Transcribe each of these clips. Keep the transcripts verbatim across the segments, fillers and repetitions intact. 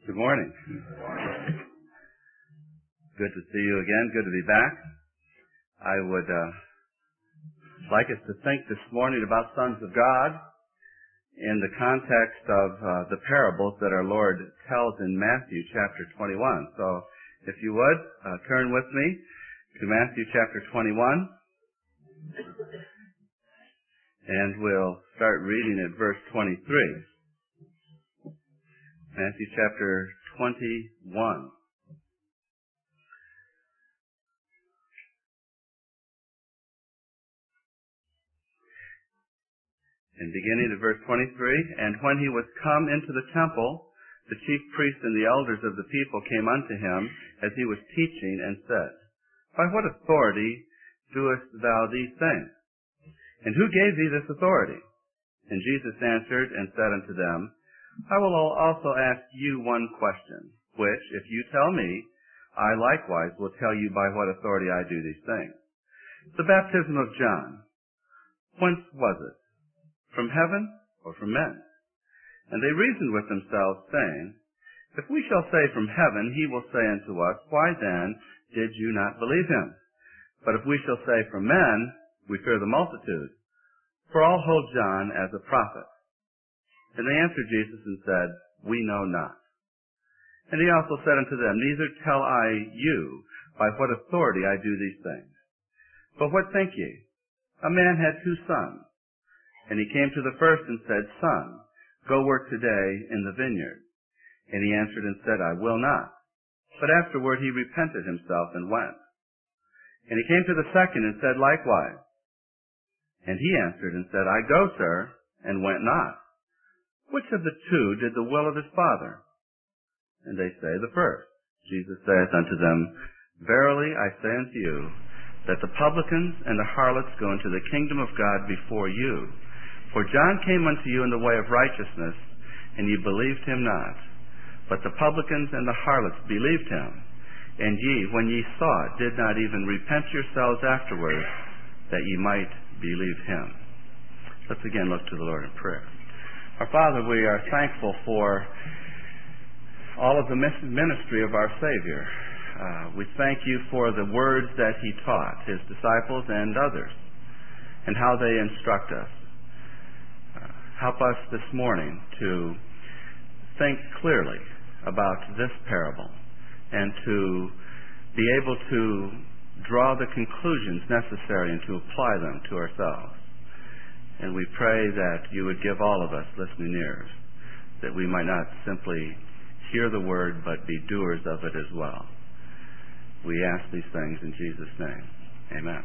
Good morning. Good to see you again. Good to be back. I would uh, like us to think this morning about sons of God in the context of uh, the parables that our Lord tells in Matthew chapter twenty-one. So if you would, uh, turn with me to Matthew chapter twenty-one. And we'll start reading at verse twenty-three. Matthew chapter twenty-one. And beginning at verse twenty-three, and when he was come into the temple, the chief priests and the elders of the people came unto him as he was teaching, and said, By what authority doest thou these things? And who gave thee this authority? And Jesus answered and said unto them, I will also ask you one question, which, if you tell me, I likewise will tell you by what authority I do these things. The baptism of John, whence was it? From heaven or from men? And they reasoned with themselves, saying, If we shall say from heaven, he will say unto us, Why then did you not believe him? But if we shall say from men, we fear the multitude, for all hold John as a prophet. And they answered Jesus and said, We know not. And he also said unto them, Neither tell I you by what authority I do these things. But what think ye? A man had two sons. And he came to the first and said, Son, go work today in the vineyard. And he answered and said, I will not. But afterward he repented himself and went. And he came to the second and said likewise. And he answered and said, I go, sir, and went not. Which of the two did the will of his father? And they say, the first. Jesus saith unto them, Verily I say unto you, that the publicans and the harlots go into the kingdom of God before you. For John came unto you in the way of righteousness, and ye believed him not. But the publicans and the harlots believed him. And ye, when ye saw it, did not even repent yourselves afterwards, that ye might believe him. Let's again look to the Lord in prayer. Our Father, we are thankful for all of the ministry of our Savior. Uh, we thank you for the words that he taught his disciples and others, and how they instruct us. Uh, help us this morning to think clearly about this parable and to be able to draw the conclusions necessary and to apply them to ourselves. And we pray that you would give all of us listening ears, that we might not simply hear the word, but be doers of it as well. We ask these things in Jesus' name. Amen.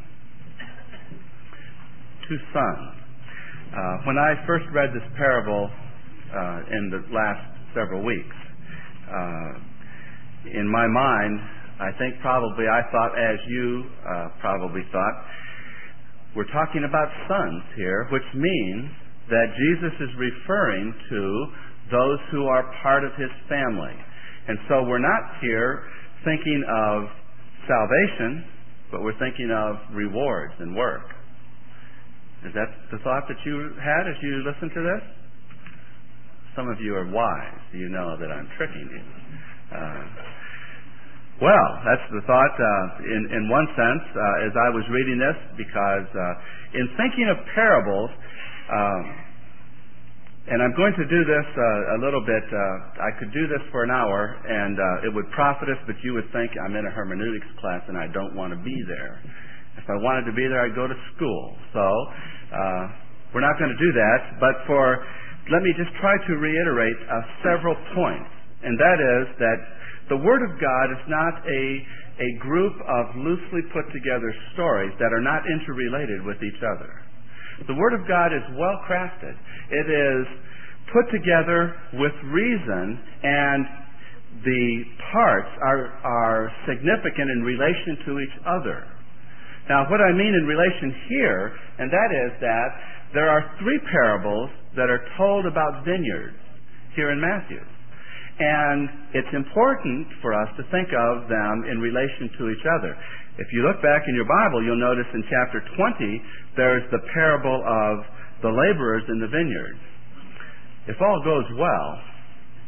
Two sons. Uh, when I first read this parable uh, in the last several weeks, uh, in my mind, I think probably I thought, as you uh, probably thought, we're talking about sons here, which means that Jesus is referring to those who are part of his family. And so we're not here thinking of salvation, but we're thinking of rewards and work. Is that the thought that you had as you listened to this? Some of you are wise. You know that I'm tricking you. Uh, Well, that's the thought uh, in, in one sense uh, as I was reading this, because uh, in thinking of parables, um, and I'm going to do this uh, a little bit, uh, I could do this for an hour and uh, it would profit us, but you would think I'm in a hermeneutics class and I don't want to be there. If I wanted to be there, I'd go to school. So uh, we're not going to do that, but for, let me just try to reiterate uh, several points, and that is that the Word of God is not a, a group of loosely put together stories that are not interrelated with each other. The Word of God is well crafted. It is put together with reason, and the parts are, are significant in relation to each other. Now, what I mean in relation here, and that is that there are three parables that are told about vineyards here in Matthew. And it's important for us to think of them in relation to each other. If you look back in your Bible, you'll notice in chapter twenty, there's the parable of the laborers in the vineyard. If all goes well,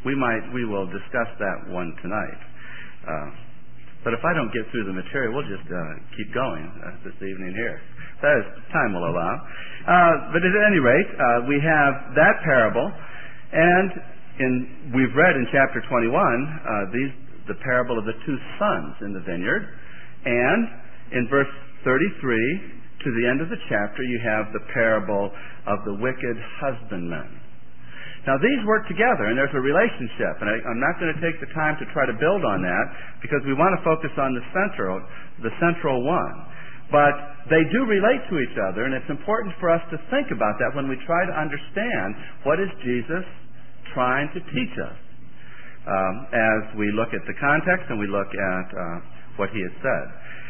We might, we will discuss that one tonight. Uh, but if I don't get through the material, we'll just uh, keep going uh, this evening here. That is, time will allow. Uh, but at any rate, uh, we have that parable, and in, we've read in chapter twenty-one uh, these, the parable of the two sons in the vineyard, and in verse thirty-three to the end of the chapter, you have the parable of the wicked husbandman. Now, these work together, and there's a relationship, and I, I'm not going to take the time to try to build on that because we want to focus on the central, the central one. But they do relate to each other, and it's important for us to think about that when we try to understand what is Jesus trying to teach us um, as we look at the context and we look at uh, what he has said.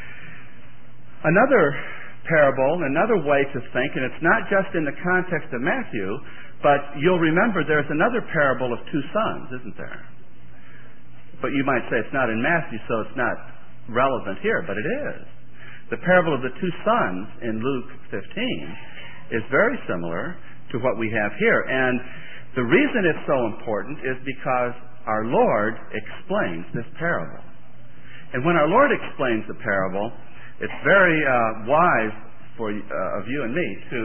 Another parable, another way to think, and it's not just in the context of Matthew, but you'll remember there's another parable of two sons, isn't there? But you might say it's not in Matthew, so it's not relevant here, but it is. The parable of the two sons in Luke fifteen is very similar to what we have here. And the reason it's so important is because our Lord explains this parable. And when our Lord explains the parable, it's very uh, wise for uh, of you and me to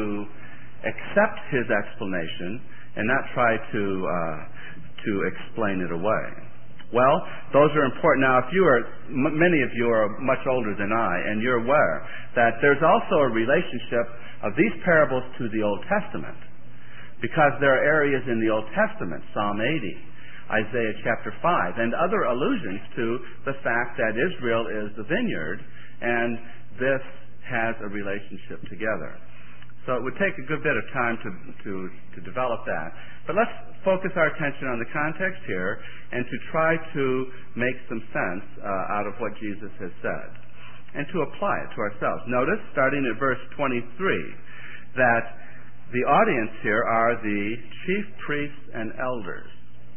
accept his explanation and not try to uh, to explain it away. Well, those are important. Now, if you are, m- many of you are much older than I, and you're aware that there's also a relationship of these parables to the Old Testament, because there are areas in the Old Testament, Psalm eighty, Isaiah chapter five, and other allusions to the fact that Israel is the vineyard, and this has a relationship together. So it would take a good bit of time to, to, to develop that. But let's focus our attention on the context here and to try to make some sense uh, out of what Jesus has said and to apply it to ourselves. Notice, starting at verse twenty-three, that the audience here are the chief priests and elders.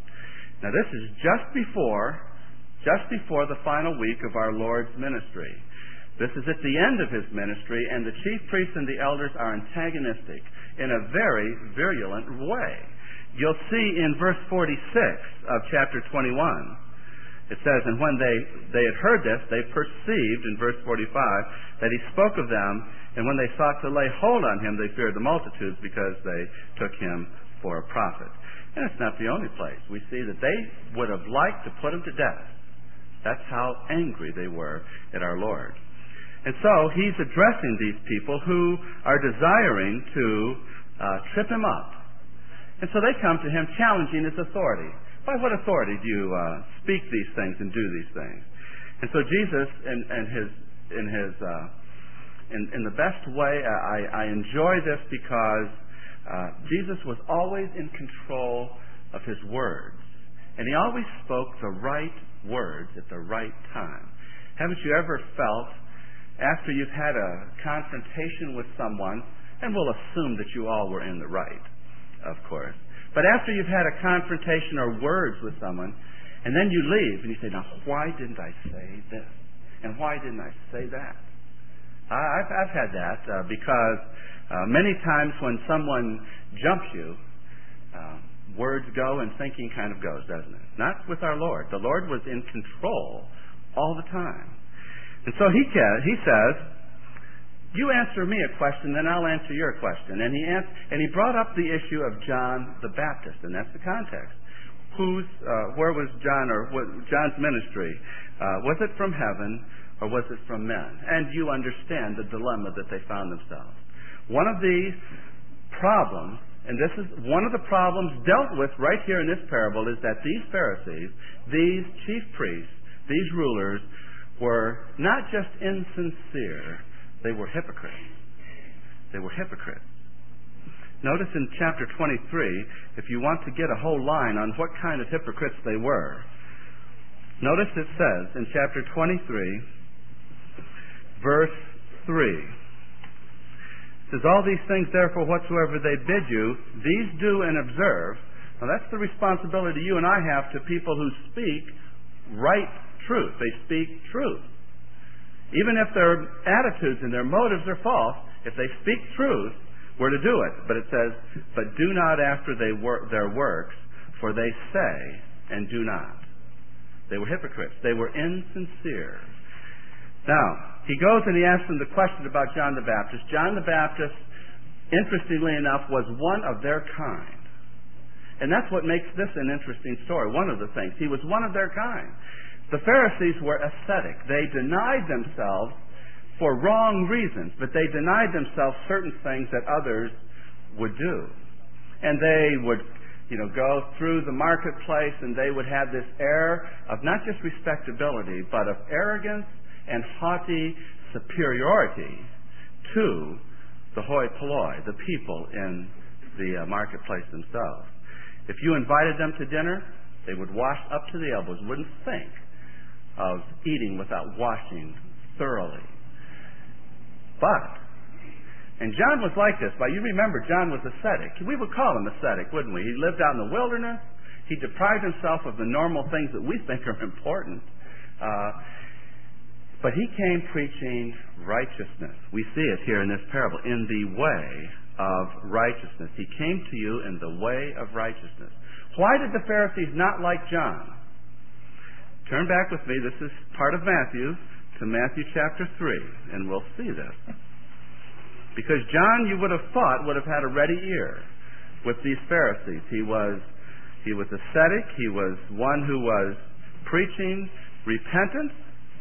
Now this is just before, just before the final week of our Lord's ministry. This is at the end of his ministry, and the chief priests and the elders are antagonistic in a very virulent way. You'll see in verse forty-six of chapter twenty-one, it says, and when they, they had heard this, they perceived, in verse forty-five, that he spoke of them, and when they sought to lay hold on him, they feared the multitudes because they took him for a prophet. And it's not the only place. We see that they would have liked to put him to death. That's how angry they were at our Lord. And so he's addressing these people who are desiring to uh, trip him up. And so they come to him challenging his authority. By what authority do you uh, speak these things and do these things? And so Jesus, in, in his, in his, uh, in, in the best way, I, I enjoy this because uh, Jesus was always in control of his words, and he always spoke the right words at the right time. Haven't you ever felt, after you've had a confrontation with someone, and we'll assume that you all were in the right, of course, but after you've had a confrontation or words with someone, and then you leave and you say, now why didn't I say this? And why didn't I say that? I've, I've had that uh, because uh, many times when someone jumps you, uh, words go and thinking kind of goes, doesn't it? Not with our Lord. The Lord was in control all the time. And so he, he says, you answer me a question, then I'll answer your question. And he asked, and he brought up the issue of John the Baptist, and that's the context. Who's, uh, where was John, or what, John's ministry? Uh, was it from heaven, or was it from men? And you understand the dilemma that they found themselves. One of the problems, and this is one of the problems dealt with right here in this parable, is that these Pharisees, these chief priests, these rulers, were not just insincere, they were hypocrites. They were hypocrites. Notice in chapter twenty-three, if you want to get a whole line on what kind of hypocrites they were, notice it says in chapter twenty-three, verse three, it says, all these things, therefore, whatsoever they bid you, these do and observe. Now that's the responsibility you and I have to people who speak right truth. They speak truth. Even if their attitudes and their motives are false, if they speak truth, we're to do it. But it says, but do not after they work their works, for they say and do not. They were hypocrites. They were insincere. Now, he goes and he asks them the question about John the Baptist. John the Baptist, interestingly enough, was one of their kind. And that's what makes this an interesting story. One of the things. He was one of their kind. The Pharisees were ascetic. They denied themselves for wrong reasons, but they denied themselves certain things that others would do. And they would, you know, go through the marketplace and they would have this air of not just respectability, but of arrogance and haughty superiority to the hoi polloi, the people in the uh, marketplace themselves. If you invited them to dinner, they would wash up to the elbows, wouldn't think of eating without washing thoroughly. But, and John was like this, but you remember John was ascetic. We would call him ascetic, wouldn't we? He lived out in the wilderness. He deprived himself of the normal things that we think are important. Uh, but he came preaching righteousness. We see it here in this parable, in the way of righteousness. He came to you in the way of righteousness. Why did the Pharisees not like John? Turn back with me. This is part of Matthew, to Matthew chapter three, and we'll see this. Because John, you would have thought, would have had a ready ear with these Pharisees. He was, he was ascetic. He was one who was preaching repentance.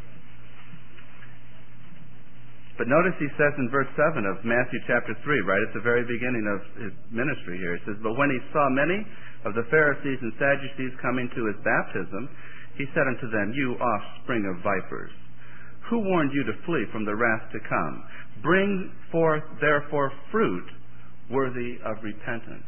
But notice he says in verse seven of Matthew chapter three, right at the very beginning of his ministry here, he says, "But when he saw many of the Pharisees and Sadducees coming to his baptism, he said unto them, You offspring of vipers, who warned you to flee from the wrath to come? Bring forth therefore fruit worthy of repentance."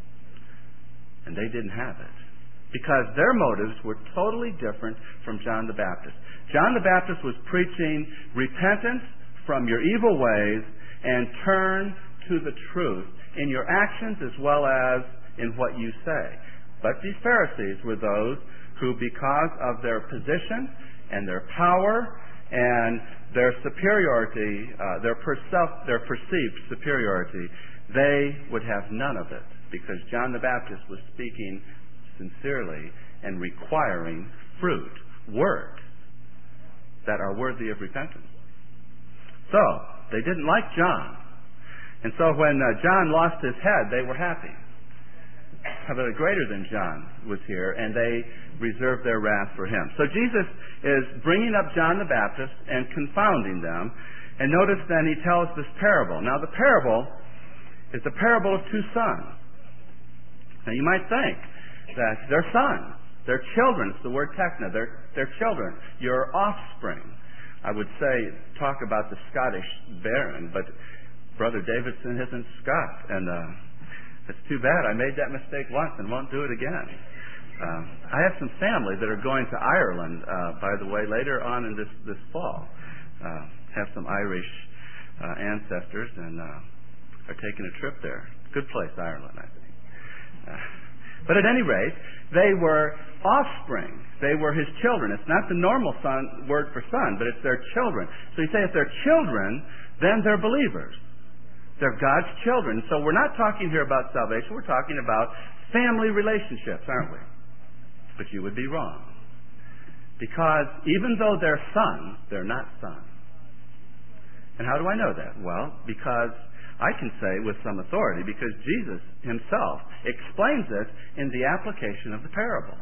And they didn't have it, because their motives were totally different from John the Baptist. John the Baptist was preaching repentance from your evil ways and turn to the truth in your actions as well as in what you say. But these Pharisees were those who, because of their position and their power and their superiority, uh, their, percep- their perceived superiority, they would have none of it, because John the Baptist was speaking sincerely and requiring fruit, works that are worthy of repentance. So, they didn't like John. And so when uh, John lost his head, they were happy. But a greater than John was here, and they reserved their wrath for him. So Jesus is bringing up John the Baptist and confounding them. And notice then he tells this parable. Now the parable is the parable of two sons. Now you might think that they're sons. They're children. It's the word techna. They're, they're children. Your offspring. I would say, talk about the Scottish baron, but Brother Davidson isn't Scot. And uh, it's too bad. I made that mistake once and won't do it again. Uh, I have some family that are going to Ireland, uh, by the way, later on in this, this fall. Uh, have some Irish uh, ancestors and uh, are taking a trip there. Good place, Ireland, I think. Uh, but at any rate, they were offspring. They were his children. It's not the normal son, word for son, but it's their children. So you say if they're children, then they're believers. They're God's children. So we're not talking here about salvation. We're talking about family relationships, aren't we? But you would be wrong. Because even though they're sons, they're not sons. And how do I know that? Well, because I can say with some authority, because Jesus himself explains it in the application of the parable.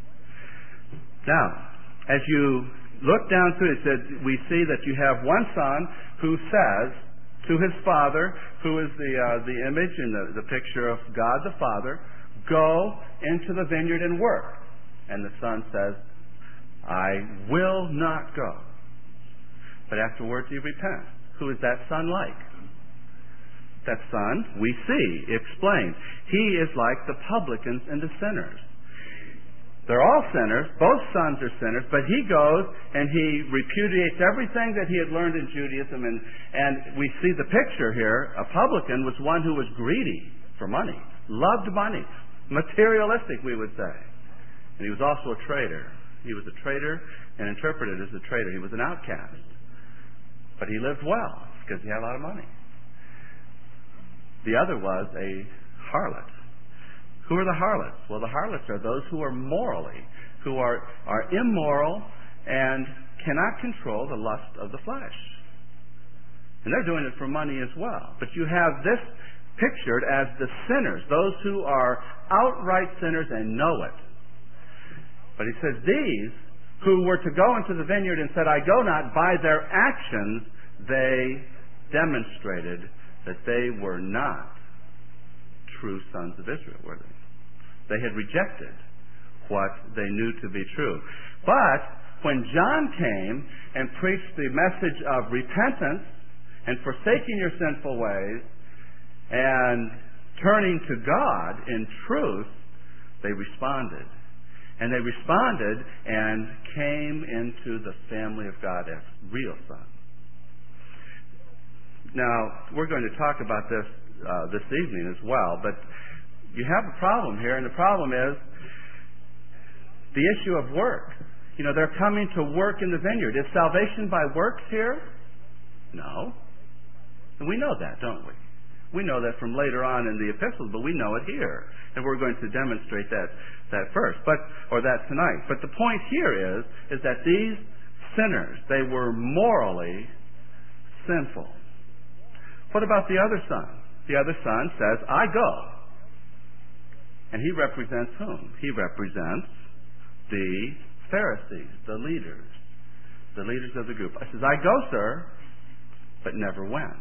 Now, as you look down through it, it says, we see that you have one son who says to his father, who is the uh, the image and the, the picture of God the Father, "Go into the vineyard and work." And the son says, "I will not go." But afterwards he repents. Who is that son like? That son, we see, explained. He is like the publicans and the sinners. They're all sinners. Both sons are sinners. But he goes and he repudiates everything that he had learned in Judaism. And, and we see the picture here. A publican was one who was greedy for money. Loved money. Materialistic, we would say. And he was also a traitor. He was a traitor and interpreted as a traitor. He was an outcast. But he lived well because he had a lot of money. The other was a harlot Who are the harlots? Well, the harlots are those who are morally, who are, are immoral and cannot control the lust of the flesh. And they're doing it for money as well. But you have this pictured as the sinners, those who are outright sinners and know it. But he says these who were to go into the vineyard and said, I go not, by their actions they demonstrated that they were not true sons of Israel, were they? They had rejected what they knew to be true. But when John came and preached the message of repentance and forsaking your sinful ways and turning to God in truth, they responded. And they responded and came into the family of God as real sons. Now, we're going to talk about this uh, this evening as well, but you have a problem here, and the problem is the issue of work. You know, they're coming to work in the vineyard. Is salvation by works here? No. And we know that, don't we? We know that from later on in the epistles, but we know it here. And we're going to demonstrate that, that first, but, or that tonight. But the point here is, is that these sinners, they were morally sinful. What about the other son? The other son says, I go. And he represents whom? He represents the Pharisees, the leaders, the leaders of the group. He says, I go, sir, but never went.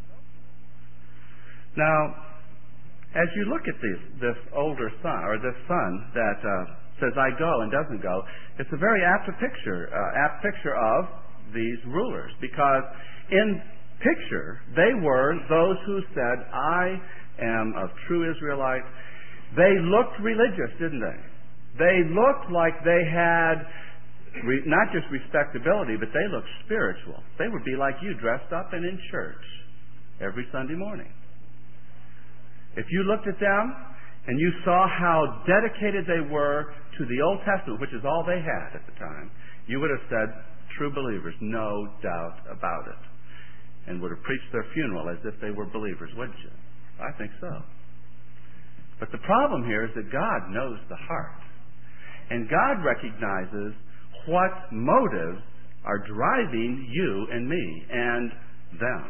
Now, as you look at this, this older son, or this son that uh, says, I go and doesn't go, it's a very apt picture, uh, apt picture of these rulers. Because in picture, they were those who said, I am of true Israelite. They looked religious, didn't they? They looked like they had re- not just respectability, but they looked spiritual. They would be like you, dressed up and in church every Sunday morning. If you looked at them and you saw how dedicated they were to the Old Testament, which is all they had at the time, you would have said, true believers, no doubt about it. And would have preached their funeral as if they were believers, wouldn't you? I think so. But the problem here is that God knows the heart. And God recognizes what motives are driving you and me and them.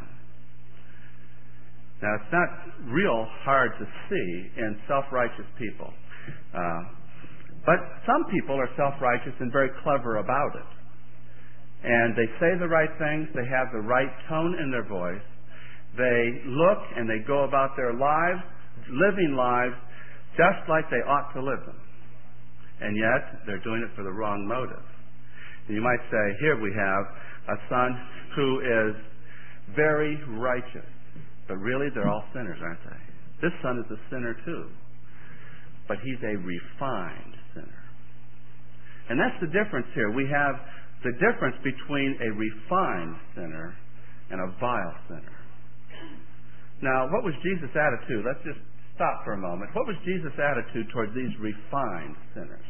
Now, it's not real hard to see in self-righteous people. Uh, but some people are self-righteous and very clever about it. And they say the right things. They have the right tone in their voice. They look and they go about their lives, living lives, just like they ought to live them. And yet, they're doing it for the wrong motive. And you might say, here we have a son who is very righteous. But really, they're all sinners, aren't they? This son is a sinner too. But he's a refined sinner. And that's the difference here. We have the difference between a refined sinner and a vile sinner. Now, what was Jesus' attitude? Let's just stop for a moment. What was Jesus' attitude toward these refined sinners?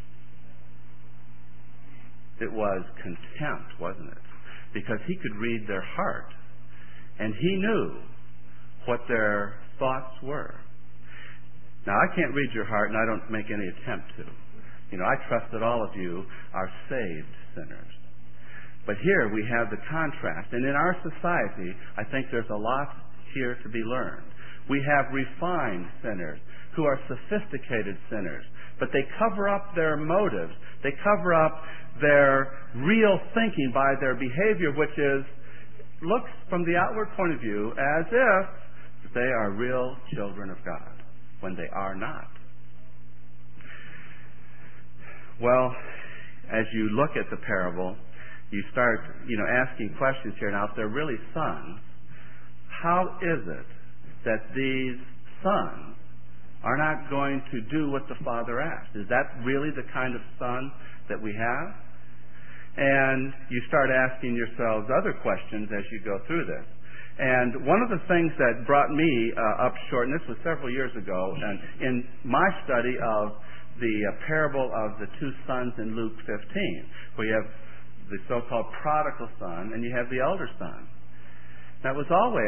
It was contempt, wasn't it? Because he could read their heart. And he knew what their thoughts were. Now, I can't read your heart, and I don't make any attempt to. You know, I trust that all of you are saved sinners. But here we have the contrast. And in our society, I think there's a lot here to be learned. We have refined sinners who are sophisticated sinners, but they cover up their motives. They cover up their real thinking by their behavior, which is, looks from the outward point of view as if they are real children of God, when they are not. Well, as you look at the parable, you start, you know, asking questions here. Now, if they're really sons, how is it that these sons are not going to do what the father asked? Is that really the kind of son that we have? And you start asking yourselves other questions as you go through this. And one of the things that brought me uh, up short, and this was several years ago, and in my study of the uh, parable of the two sons in Luke fifteen, where you have the so-called prodigal son and you have the elder son. Now, it was always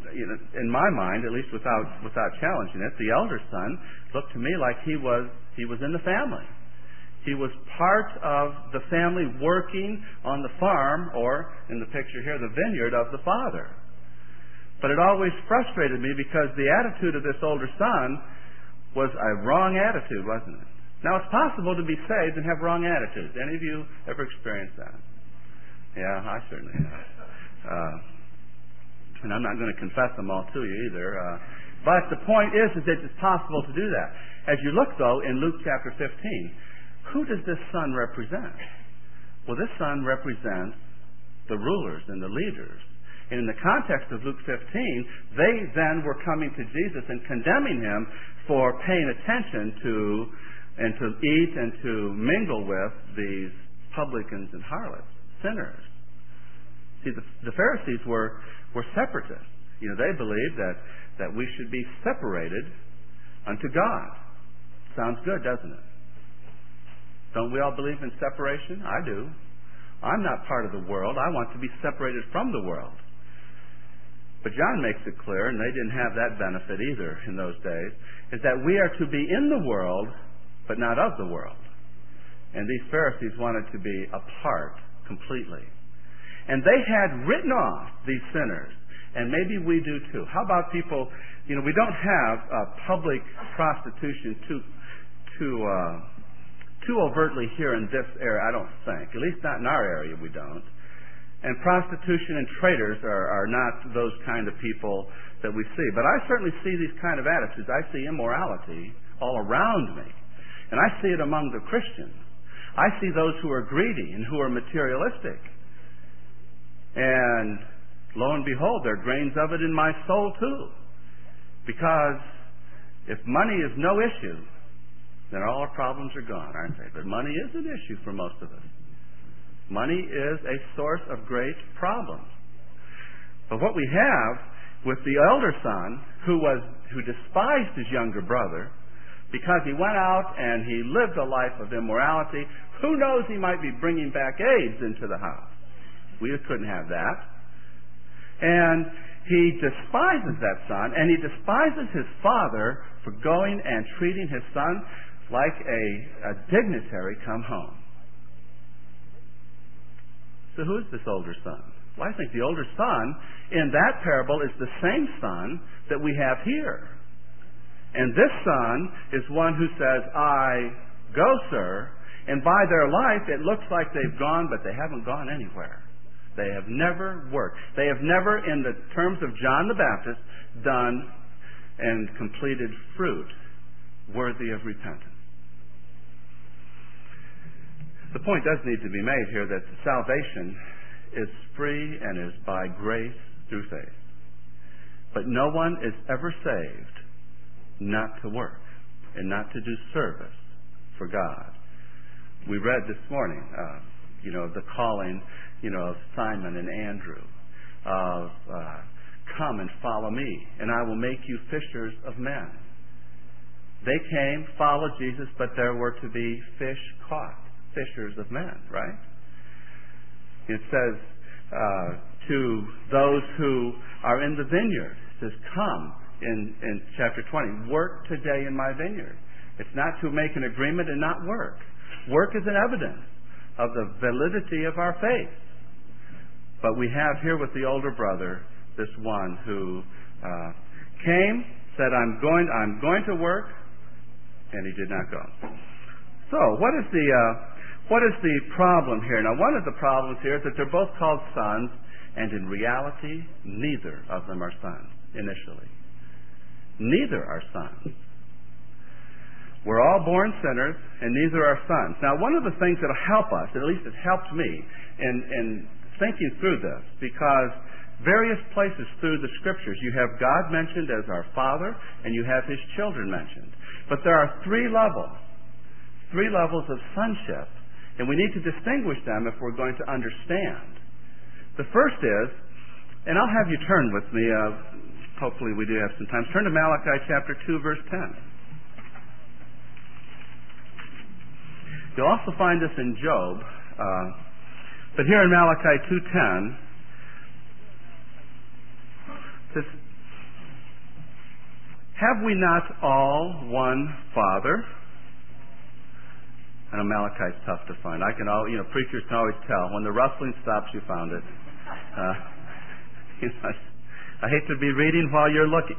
you know, in my mind, at least without without challenging it, the elder son looked to me like he was he was in the family. He was part of the family working on the farm, or in the picture here, the vineyard of the father. But it always frustrated me because the attitude of this older son was a wrong attitude, wasn't it? Now, it's possible to be saved and have wrong attitudes. Any of you ever experienced that? Yeah, I certainly have. Uh, and I'm not going to confess them all to you either. Uh, but the point is, is that it's possible to do that. As you look, though, in Luke chapter fifteen, who does this son represent? Well, this son represents the rulers and the leaders. And in the context of Luke fifteen, they then were coming to Jesus and condemning him for paying attention to and to eat and to mingle with these publicans and harlots, sinners. See, the, the Pharisees were, were separatists. You know, they believed that, that we should be separated unto God. Sounds good, doesn't it? Don't we all believe in separation? I do. I'm not part of the world. I want to be separated from the world. But John makes it clear, and they didn't have that benefit either in those days, is that we are to be in the world, but not of the world. And these Pharisees wanted to be apart completely. And they had written off these sinners, and maybe we do too. How about people, you know, we don't have uh, public prostitution too, too, uh, too overtly here in this area, I don't think. At least not in our area, we don't. And prostitution and traders are, are not those kind of people that we see. But I certainly see these kind of attitudes. I see immorality all around me. And I see it among the Christians. I see those who are greedy and who are materialistic. And lo and behold, there are grains of it in my soul too. Because if money is no issue, then all our problems are gone, aren't they? But money is an issue for most of us. Money is a source of great problems. But what we have with the elder son, who was who despised his younger brother because he went out and he lived a life of immorality, who knows, he might be bringing back AIDS into the house. We couldn't have that. And he despises that son, and he despises his father for going and treating his son like a, a dignitary come home. So who is this older son? Well, I think the older son in that parable is the same son that we have here. And this son is one who says, I go, sir, and by their life it looks like they've gone, but they haven't gone anywhere. They have never worked. They have never, in the terms of John the Baptist, done and completed fruit worthy of repentance. The point does need to be made here that salvation is free and is by grace through faith. But no one is ever saved not to work and not to do service for God. We read this morning, uh, you know, the calling, you know, of Simon and Andrew, of uh, come and follow me, and I will make you fishers of men. They came, followed Jesus, but there were to be fish caught, fishers of men, right? It says uh, to those who are in the vineyard, it says, come, in, in chapter twenty, work today in my vineyard. It's not to make an agreement and not work. Work is an evidence of the validity of our faith. But we have here with the older brother this one who uh, came, said, I'm going, I'm going to work, and he did not go. So, what is the uh, what is the problem here? Now, one of the problems here is that they're both called sons, and in reality, neither of them are sons initially. Neither are sons. We're all born sinners, and neither are sons. Now, one of the things that will help us, at least it helped me, in, in thinking through this, because various places through the Scriptures, you have God mentioned as our Father, and you have His children mentioned. But there are three levels, three levels of sonship, and we need to distinguish them if we're going to understand. The first is, and I'll have you turn with me, uh, hopefully we do have some time, turn to Malachi chapter two, verse ten. You'll also find this in Job, uh, but here in Malachi two ten, this, Have we not all one Father? I know Malachi's tough to find. I can all, you know, preachers can always tell. When the rustling stops, you found it. Uh, you know, I hate to be reading while you're looking.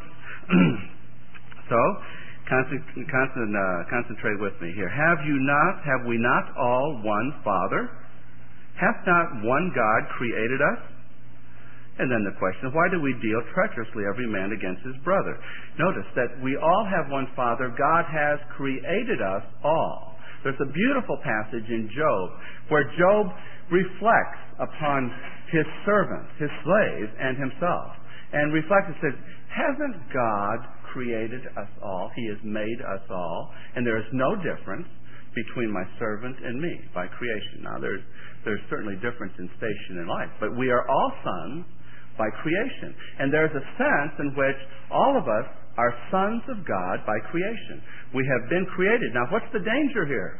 So, concent, concent, uh, concentrate with me here. Have you not, have we not all one Father? Hath not one God created us? And then the question, why do we deal treacherously every man against his brother? Notice that we all have one Father. God has created us all. There's a beautiful passage in Job where Job reflects upon his servants, his slaves, and himself. And reflects and says, hasn't God created us all? He has made us all. And there is no difference between my servant and me by creation. Now, there's, there's certainly difference in station in life, but we are all sons by creation. And there's a sense in which all of us are sons of God by creation. We have been created. Now, what's the danger here?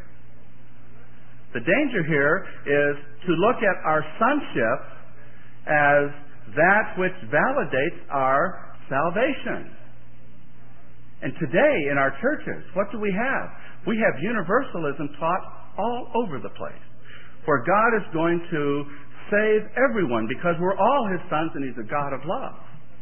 The danger here is to look at our sonship as that which validates our salvation. And today in our churches, what do we have? We have universalism taught all over the place, where God is going to save everyone because we're all His sons and He's a God of love.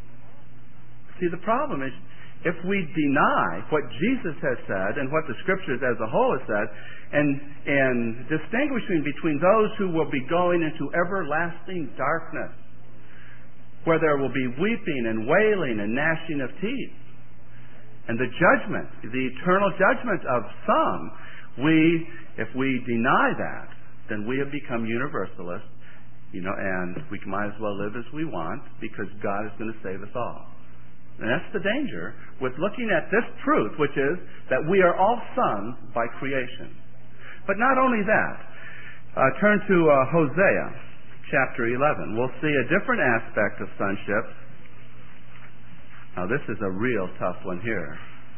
See, the problem is, if we deny what Jesus has said and what the Scriptures as a whole has said, and, and distinguishing between those who will be going into everlasting darkness, where there will be weeping and wailing and gnashing of teeth, and the judgment, the eternal judgment of some, we, if we deny that, then we have become universalists, you know, and we might as well live as we want because God is going to save us all. And that's the danger with looking at this truth, which is that we are all sons by creation. But not only that, uh, turn to uh, Hosea chapter eleven. We'll see a different aspect of sonship. Now this is a real tough one here.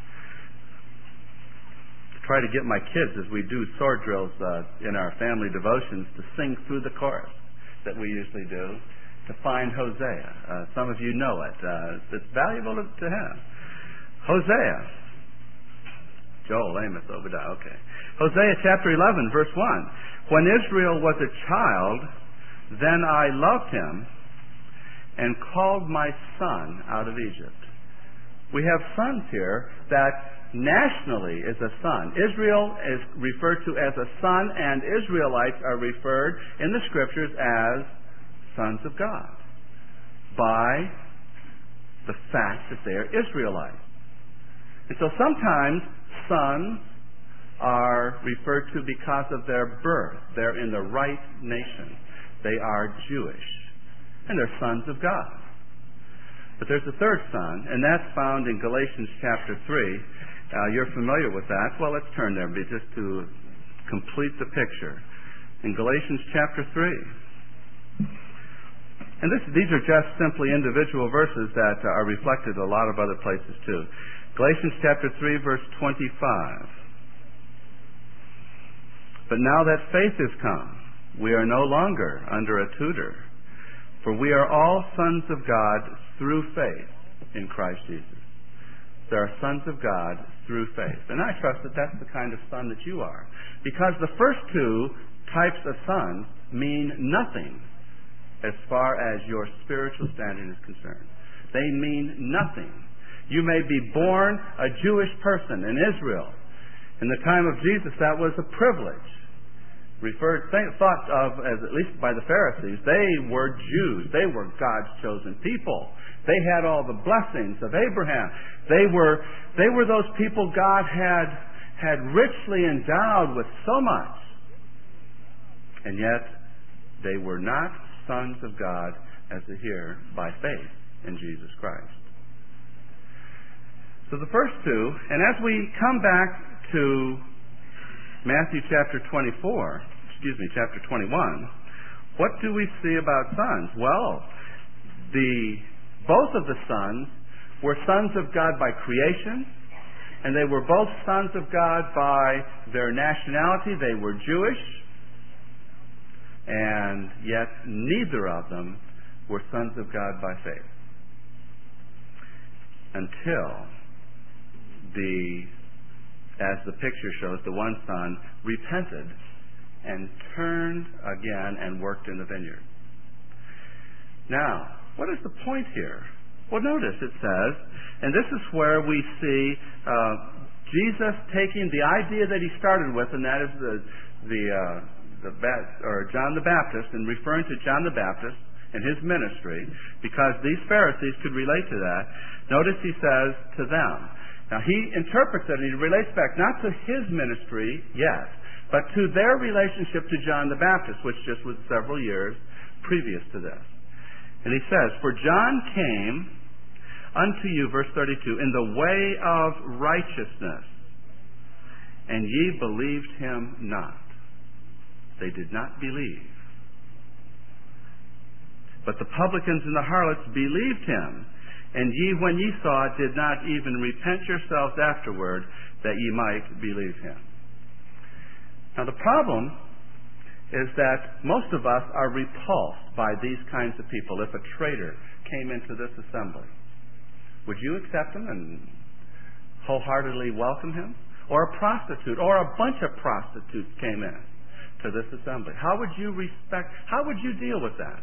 I try to get my kids, as we do sword drills uh, in our family devotions, to sing through the chorus that we usually do, to find Hosea. Uh, some of you know it. Uh, it's valuable to, to have. Hosea. Joel, Amos, Obadiah. Okay. Hosea chapter eleven, verse one. When Israel was a child, then I loved him and called my son out of Egypt. We have sons here that nationally is a son. Israel is referred to as a son, and Israelites are referred in the Scriptures as sons of God by the fact that they are Israelites. And so sometimes sons are referred to because of their birth. They're in the right nation. They are Jewish. And they're sons of God. But there's a third son, and that's found in Galatians chapter three. Uh, you're familiar with that. Well, let's turn there just to complete the picture. In Galatians chapter three. And this, these are just simply individual verses that are reflected a lot of other places too. Galatians chapter three, verse twenty-five. But now that faith is come, we are no longer under a tutor, for we are all sons of God through faith in Christ Jesus. There are sons of God through faith. And I trust that that's the kind of son that you are. Because the first two types of sons mean nothing as far as your spiritual standing is concerned. They mean nothing. You may be born a Jewish person in Israel. In the time of Jesus, that was a privilege. Referred, thought of as, at least by the Pharisees, they were Jews. They were God's chosen people. They had all the blessings of Abraham. They were, they were those people God had, had richly endowed with so much. And yet, they were not sons of God as they hear by faith in Jesus Christ. So the first two, and as we come back to Matthew chapter twenty-four, excuse me, chapter twenty-one, what do we see about sons? Well, the both of the sons were sons of God by creation, and they were both sons of God by their nationality. They were Jewish, and yet neither of them were sons of God by faith. Until the, as the picture shows, the one son repented and turned again and worked in the vineyard. Now, what is the point here? Well, notice it says, and this is where we see uh, Jesus taking the idea that he started with, and that is the the uh, the or John the Baptist, and referring to John the Baptist and his ministry, because these Pharisees could relate to that. Notice he says to them. Now he interprets it, and he relates back not to his ministry yet, but to their relationship to John the Baptist, which just was several years previous to this. And he says, "For John came unto you," verse thirty-two, "in the way of righteousness, and ye believed him not." They did not believe. "But the publicans and the harlots believed him. And ye, when ye saw it, did not even repent yourselves afterward, that ye might believe him." Now the problem is that most of us are repulsed by these kinds of people. If a traitor came into this assembly, would you accept him and wholeheartedly welcome him? Or a prostitute, or a bunch of prostitutes came in to this assembly. How would you respect, how would you deal with that?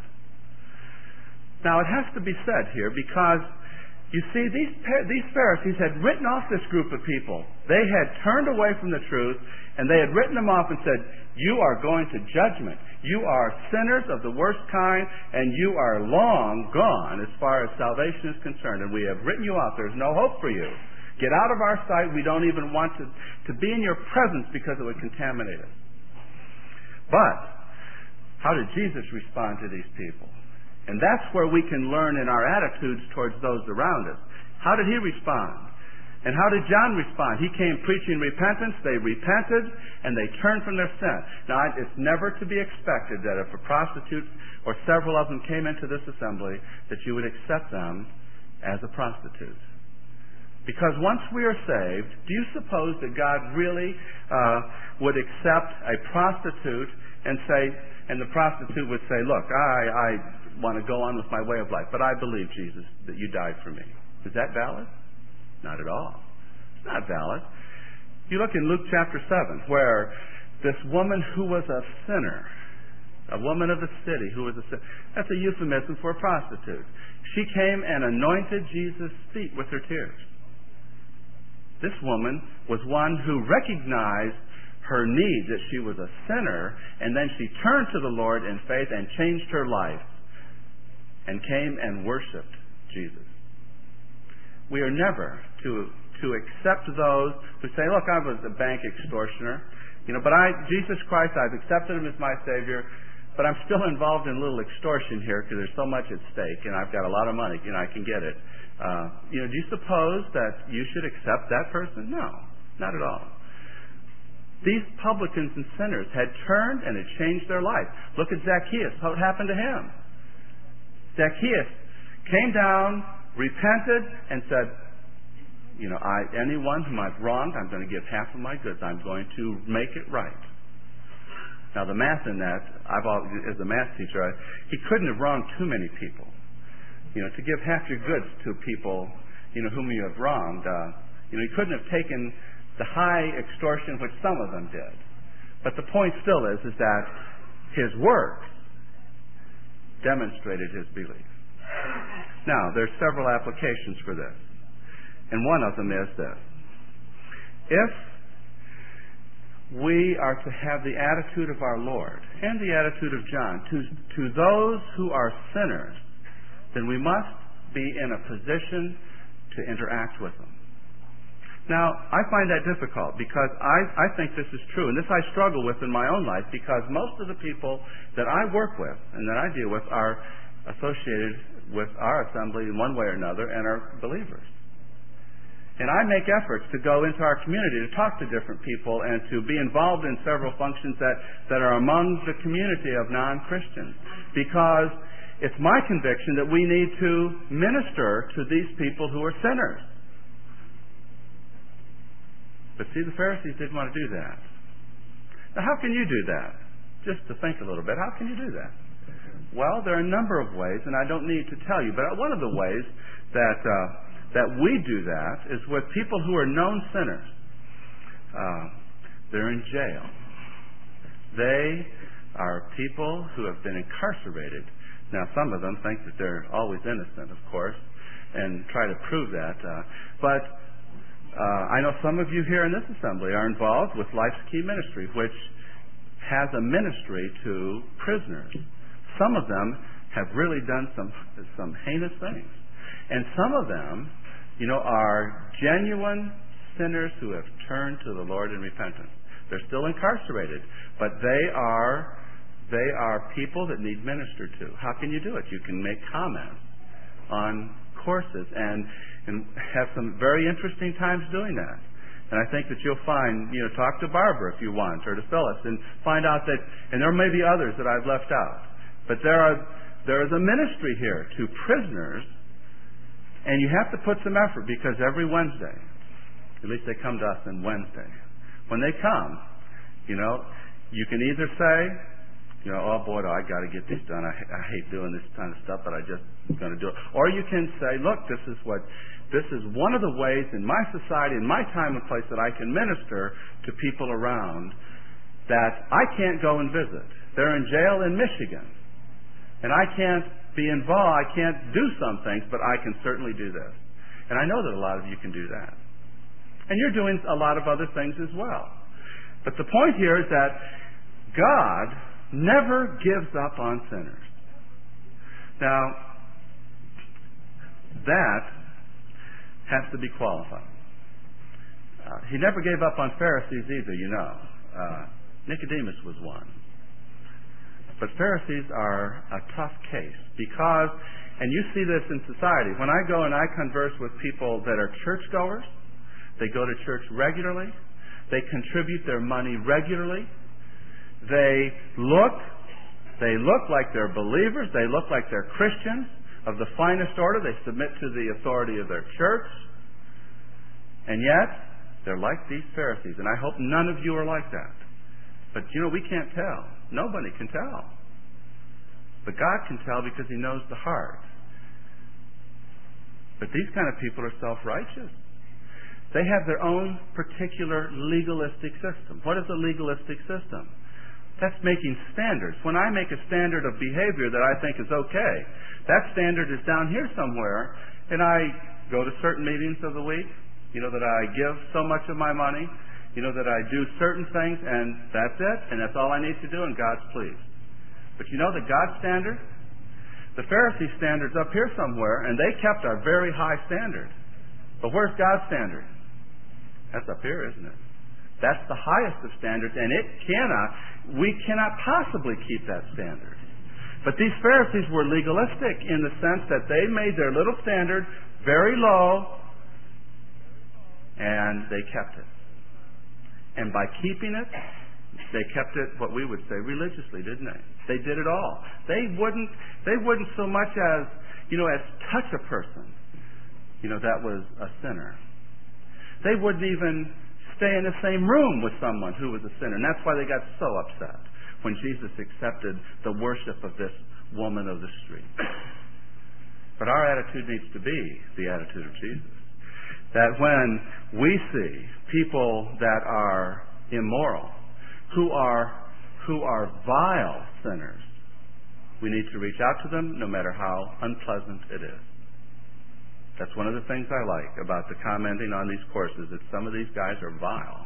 Now it has to be said here, because you see, these, these Pharisees had written off this group of people. They had turned away from the truth, and they had written them off and said, "You are going to judgment. You are sinners of the worst kind, and you are long gone as far as salvation is concerned. And we have written you off. There's no hope for you. Get out of our sight. We don't even want to, to be in your presence because it would contaminate us." But how did Jesus respond to these people? And that's where we can learn in our attitudes towards those around us. How did he respond? And how did John respond? He came preaching repentance. They repented, and they turned from their sin. Now, it's never to be expected that if a prostitute or several of them came into this assembly, that you would accept them as a prostitute. Because once we are saved, do you suppose that God really uh, would accept a prostitute and say, and the prostitute would say, "Look, I, I want to go on with my way of life, but I believe, Jesus, that you died for me." Is that valid? Not at all. It's not valid. You look in Luke chapter seven, where this woman who was a sinner, a woman of the city who was a sinner, that's a euphemism for a prostitute. She came and anointed Jesus' feet with her tears. This woman was one who recognized her need, that she was a sinner, and then she turned to the Lord in faith and changed her life and came and worshiped Jesus. We are never to to accept those who say, "Look, I was a bank extortioner, you know, but I Jesus Christ, I've accepted him as my Savior, but I'm still involved in a little extortion here because there's so much at stake, and I've got a lot of money, and I can get it." Uh, you know, do you suppose that you should accept that person? No, not at all. These publicans and sinners had turned and had changed their life. Look at Zacchaeus. What happened to him? Zacchaeus came down, repented, and said, "You know, I, anyone whom I've wronged, I'm going to give half of my goods. I'm going to make it right." Now, the math in that, I've always, as a math teacher, I, he couldn't have wronged too many people. You know, to give half your goods to people, you know, whom you have wronged, uh, you know, he couldn't have taken the high extortion which some of them did. But the point still is, is that his works demonstrated his belief. Now, there's several applications for this. And one of them is this. If we are to have the attitude of our Lord and the attitude of John to, to those who are sinners, then we must be in a position to interact with them. Now, I find that difficult because I, I think this is true, and this I struggle with in my own life, because most of the people that I work with and that I deal with are associated with our assembly in one way or another and are believers. And I make efforts to go into our community to talk to different people and to be involved in several functions that, that are among the community of non-Christians, because it's my conviction that we need to minister to these people who are sinners. But see, the Pharisees didn't want to do that. Now, how can you do that? Just to think a little bit, how can you do that? Well, there are a number of ways, and I don't need to tell you, but one of the ways that uh, that we do that is with people who are known sinners. Uh, they're in jail. They are people who have been incarcerated. Now, some of them think that they're always innocent, of course, and try to prove that. Uh, but uh, I know some of you here in this assembly are involved with Life's Key Ministry, which has a ministry to prisoners. Some of them have really done some some heinous things. And some of them, you know, are genuine sinners who have turned to the Lord in repentance. They're still incarcerated, but they are they are people that need ministered to. How can you do it? You can make comments on courses and, and have some very interesting times doing that. And I think that you'll find, you know, talk to Barbara if you want, or to Phyllis, and find out that, and there may be others that I've left out, but there are there is a ministry here to prisoners. And you have to put some effort, because every Wednesday, at least they come to us on Wednesday, when they come, you know, you can either say, you know, oh boy, I got to get this done. I, I hate doing this kind of stuff, but I just going to do it. Or you can say, look, this is what, this is one of the ways in my society, in my time and place, that I can minister to people around that I can't go and visit. They're in jail in Michigan, and I can't be involved. I can't do some things, but I can certainly do this. And I know that a lot of you can do that. And you're doing a lot of other things as well. But the point here is that God never gives up on sinners. Now, that has to be qualified. Uh, he never gave up on Pharisees either, you know. Uh, Nicodemus was one. But Pharisees are a tough case because, and you see this in society, when I go and I converse with people that are churchgoers, they go to church regularly, they contribute their money regularly, they look, they look like they're believers, they look like they're Christians of the finest order, they submit to the authority of their church, and yet they're like these Pharisees, and I hope none of you are like that. But, you know, we can't tell. Nobody can tell. But God can tell because He knows the heart. But these kind of people are self-righteous. They have their own particular legalistic system. What is a legalistic system? That's making standards. When I make a standard of behavior that I think is okay, that standard is down here somewhere, and I go to certain meetings of the week, you know, that I give so much of my money, you know, that I do certain things, and that's it, and that's all I need to do, and God's pleased. But you know the God's standard? The Pharisee standard's up here somewhere, and they kept a very high standard. But where's God's standard? That's up here, isn't it? That's the highest of standards, and it cannot, we cannot possibly keep that standard. But these Pharisees were legalistic in the sense that they made their little standard very low, and they kept it. And by keeping it, they kept it, what we would say, religiously, didn't they? They did it all. They wouldn't, they wouldn't so much as, you know, as touch a person, you know, that was a sinner. They wouldn't even stay in the same room with someone who was a sinner. And that's why they got so upset when Jesus accepted the worship of this woman of the street. But our attitude needs to be the attitude of Jesus. That when we see people that are immoral, who are who are vile sinners, we need to reach out to them no matter how unpleasant it is. That's one of the things I like about the commenting on these courses, that some of these guys are vile.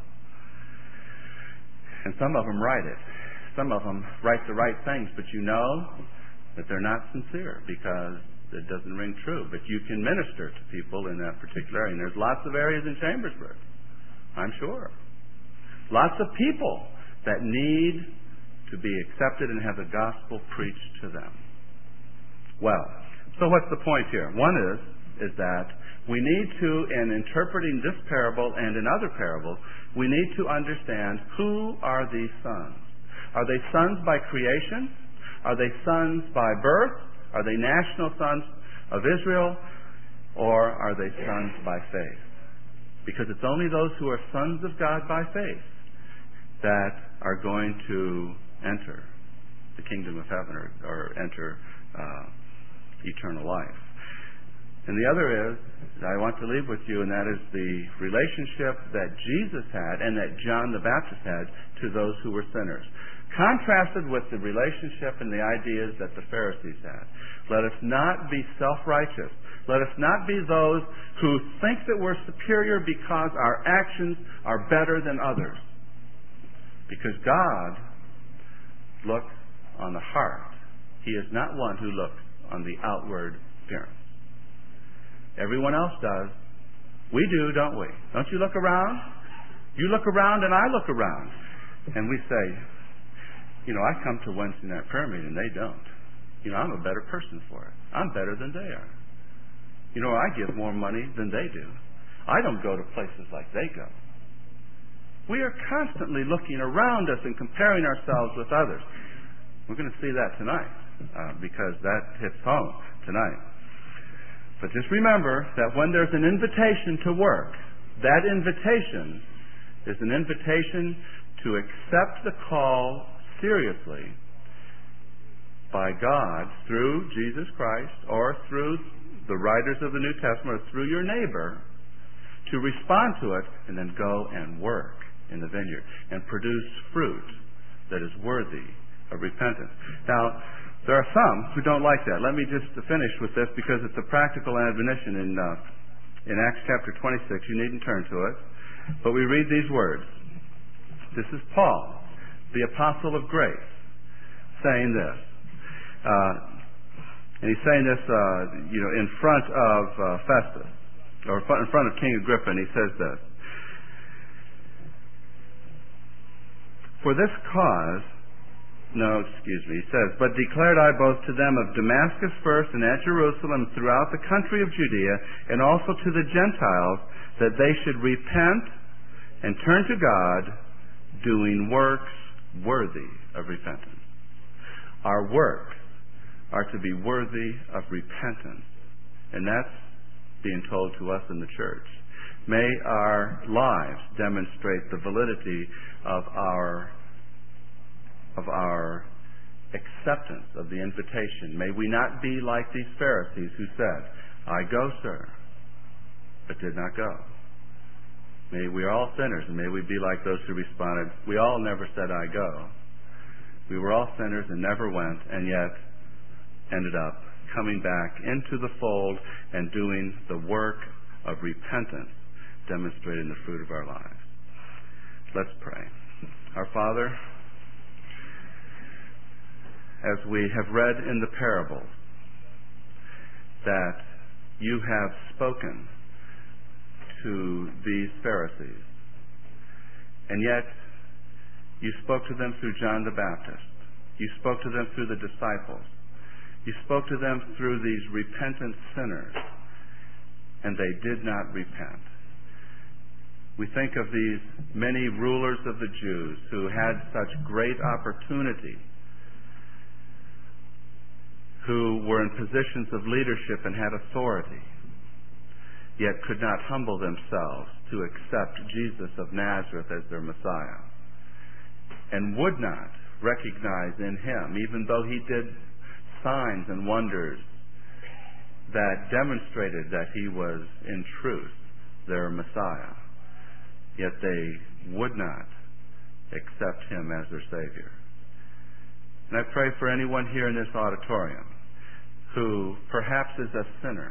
And some of them write it. Some of them write the right things, but you know that they're not sincere because it doesn't ring true. But you can minister to people in that particular area. And there's lots of areas in Chambersburg, I'm sure. Lots of people that need to be accepted and have the gospel preached to them. Well, so what's the point here? One is, is that we need to, in interpreting this parable and in other parables, we need to understand who are these sons. Are they sons by creation? Are they sons by birth? Are they national sons of Israel? Or are they sons by faith? Because it's only those who are sons of God by faith that are going to enter the kingdom of heaven or, or enter uh, eternal life. And the other is, that I want to leave with you, and that is the relationship that Jesus had and that John the Baptist had to those who were sinners. Contrasted with the relationship and the ideas that the Pharisees had. Let us not be self-righteous. Let us not be those who think that we're superior because our actions are better than others. Because God looks on the heart. He is not one who looks on the outward appearance. Everyone else does. We do, don't we? Don't you look around? You look around and I look around. And we say, you know, I come to Wednesday night prayer meeting and they don't. You know, I'm a better person for it. I'm better than they are. You know, I give more money than they do. I don't go to places like they go. We are constantly looking around us and comparing ourselves with others. We're going to see that tonight uh, because that hits home tonight. But just remember that when there's an invitation to work, that invitation is an invitation to accept the call seriously by God through Jesus Christ or through the writers of the New Testament or through your neighbor to respond to it and then go and work in the vineyard and produce fruit that is worthy of repentance. Now, there are some who don't like that. Let me just finish with this because it's a practical admonition in uh, in Acts chapter twenty-six. You needn't turn to it. But we read these words. This is Paul, the apostle of grace, saying this. Uh, and he's saying this, uh, you know, in front of uh, Festus, or in front of King Agrippa, and he says this. For this cause... No, excuse me. He says, but declared I both to them of Damascus first and at Jerusalem throughout the country of Judea and also to the Gentiles that they should repent and turn to God doing works worthy of repentance. Our works are to be worthy of repentance. And that's being told to us in the church. May our lives demonstrate the validity of our of our acceptance of the invitation. May we not be like these Pharisees who said, I go, sir, but did not go. May we are all sinners, and may we be like those who responded, we all never said, I go. We were all sinners and never went, and yet ended up coming back into the fold and doing the work of repentance, demonstrating the fruit of our lives. Let's pray. Our Father, as we have read in the parables, that you have spoken to these Pharisees, and yet you spoke to them through John the Baptist. You spoke to them through the disciples. You spoke to them through these repentant sinners, and they did not repent. We think of these many rulers of the Jews who had such great opportunity, who were in positions of leadership and had authority, yet could not humble themselves to accept Jesus of Nazareth as their Messiah, and would not recognize in him, even though he did signs and wonders that demonstrated that he was in truth their Messiah, yet they would not accept him as their Savior. And I pray for anyone here in this auditorium who perhaps is a sinner,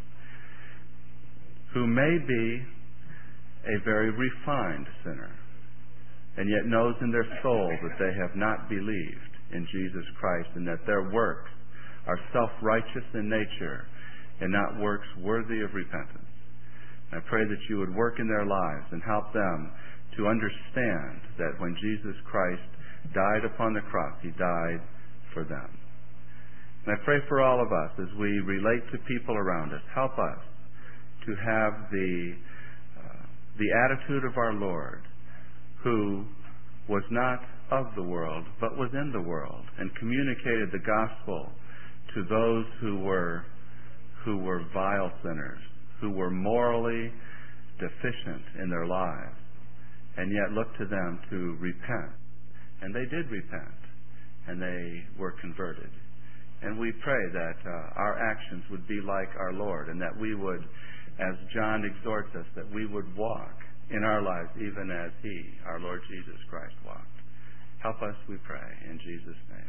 who may be a very refined sinner, and yet knows in their soul that they have not believed in Jesus Christ and that their works are self-righteous in nature and not works worthy of repentance. I pray that you would work in their lives and help them to understand that when Jesus Christ died upon the cross, he died for them. And I pray for all of us as we relate to people around us. Help us to have the uh, the attitude of our Lord, who was not of the world, but was in the world, and communicated the gospel to those who were who were vile sinners, who were morally deficient in their lives, and yet looked to them to repent. And they did repent, and they were converted. And we pray that uh, our actions would be like our Lord, and that we would, as John exhorts us, that we would walk in our lives even as He, our Lord Jesus Christ, walked. Help us, we pray, in Jesus' name.